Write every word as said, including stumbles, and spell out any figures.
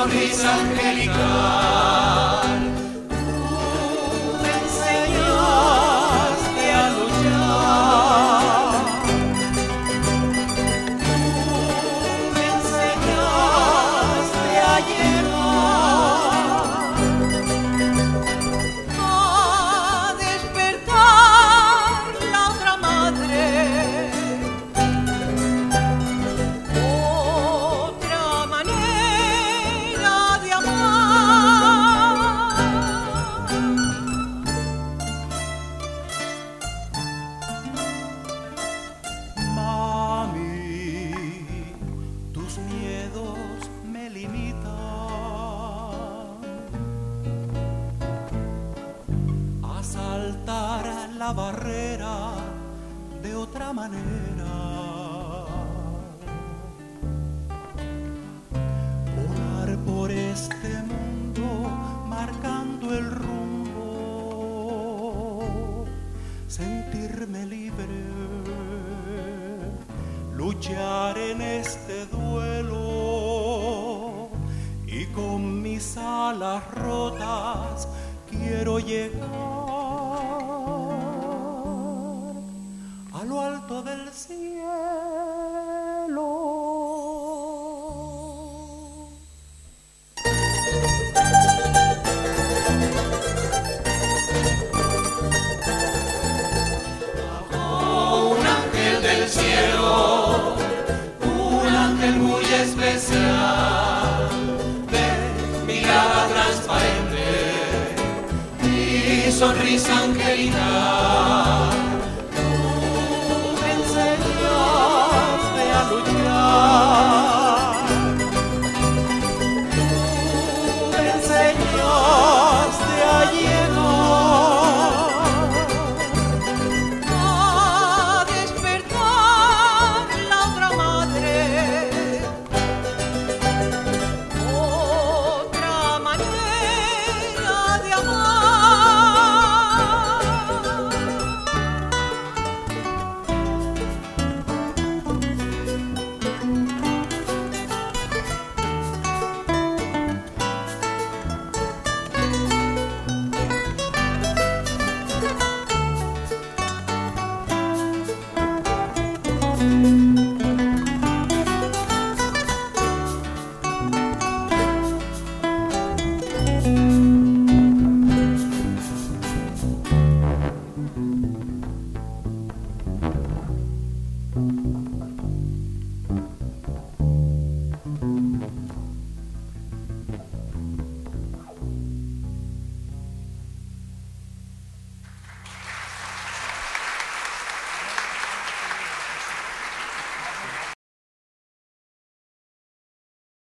sonrisa angelical. Tú me enseñaste a luchar, tú me enseñaste a llegar, a despertar la otra madre. La barrera de otra manera, volar por este mundo marcando el rumbo, sentirme libre, luchar en este duelo y con mis alas rotas quiero llegar a lo alto del cielo. Bajó un ángel del cielo, un ángel muy especial, de mirada transparente y sonrisa angelical.